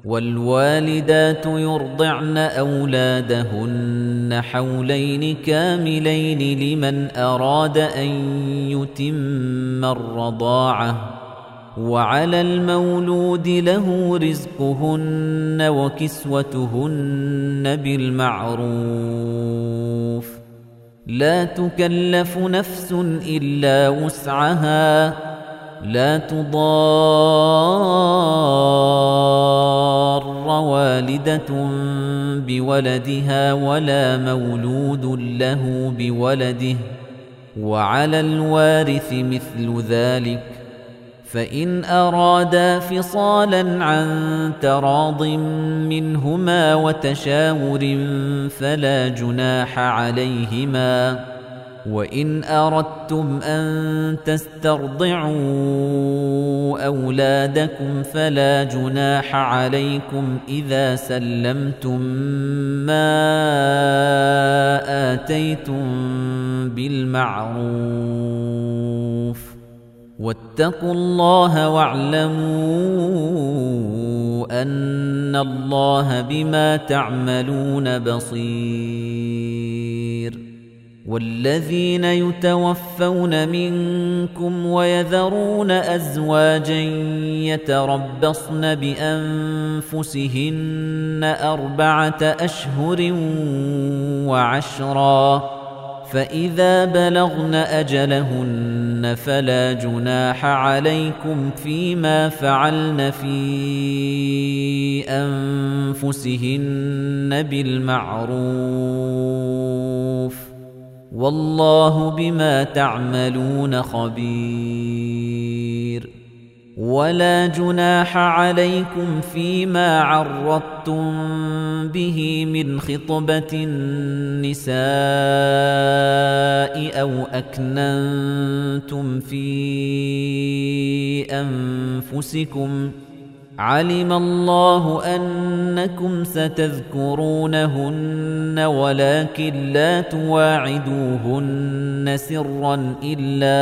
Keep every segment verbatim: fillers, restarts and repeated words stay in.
والوالدات يرضعن أولادهن حولين كاملين لمن أراد أن يتم الرضاعة وعلى المولود له رزقهن وكسوتهن بالمعروف لا تكلف نفس إلا وسعها لا تضار والدة بولدها ولا مولود له بولده وعلى الوارث مثل ذلك فإن أرادا فصالا عن تراض منهما وتشاور فلا جناح عليهما وإن أردتم أن تسترضعوا أولادكم فلا جناح عليكم إذا سلمتم ما آتيتم بالمعروف واتقوا الله واعلموا أن الله بما تعملون بصير والذين يتوفون منكم ويذرون أزواجا يتربصن بأنفسهن أربعة أشهر وعشرا فإذا بلغن أجلهن فلا جناح عليكم فيما فعلن في أنفسهن بالمعروف والله بما تعملون خبير ولا جناح عليكم فيما عرضتم به من خطبة النساء أو أكننتم في أنفسكم علم الله أنكم ستذكرونهن ولكن لا تواعدوهن سرا إلا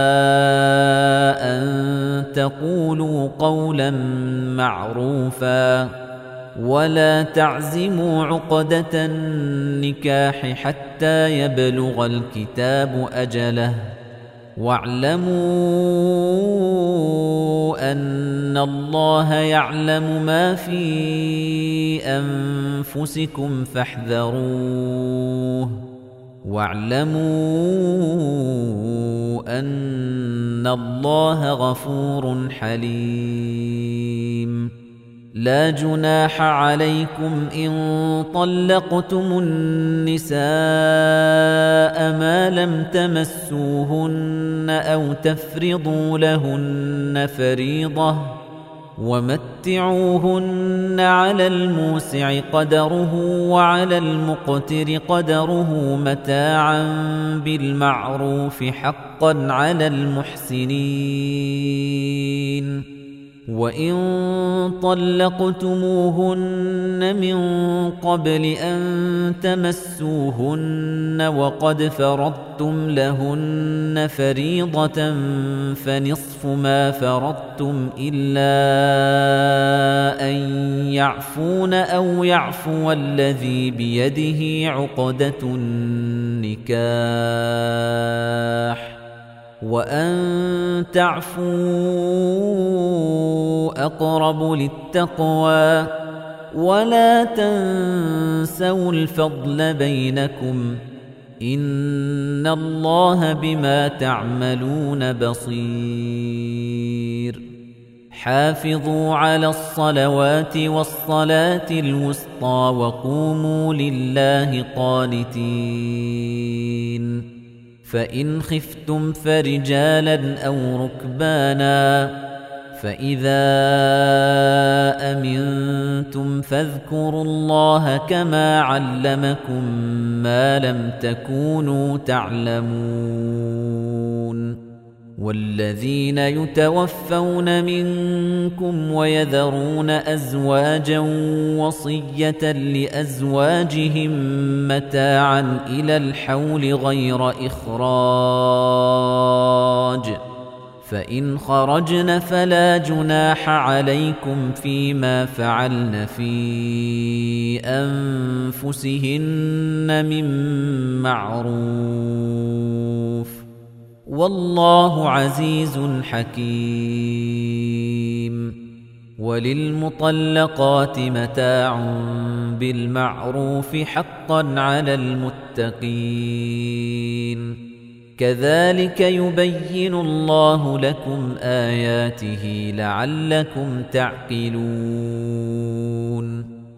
أن تقولوا قولا معروفا ولا تعزموا عقدة النكاح حتى يبلغ الكتاب أجله واعلموا أن الله يعلم ما في أنفسكم فاحذروه واعلموا أن الله غفور حليم لا جناح عليكم إن طلقتم النساء ما لم تمسوهن أو تفرضوا لهن فريضة ومتعوهن على الموسع قدره وعلى المقتر قدره متاعا بالمعروف حقا على المحسنين وإن طلقتموهن من قبل أن تمسوهن وقد فرضتم لهن فريضة فنصف ما فرضتم إلا أن يعفون أو يعفو الذي بيده عقدة النكاح وأن تعفوا أقرب للتقوى ولا تنسوا الفضل بينكم إن الله بما تعملون بصير حافظوا على الصلوات والصلاة الوسطى وقوموا لله قانتين فإن خفتم فرجالا أو ركبانا فإذا أمنتم فاذكروا الله كما علمكم ما لم تكونوا تعلمون والذين يتوفون منكم ويذرون أزواجا وصية لأزواجهم متاعا إلى الحول غير إخراج فإن خرجن فلا جناح عليكم فيما فعلن في أنفسهن من معروف والله عزيز حكيم وللمطلقات متاع بالمعروف حقا على المتقين كذلك يبين الله لكم آياته لعلكم تعقلون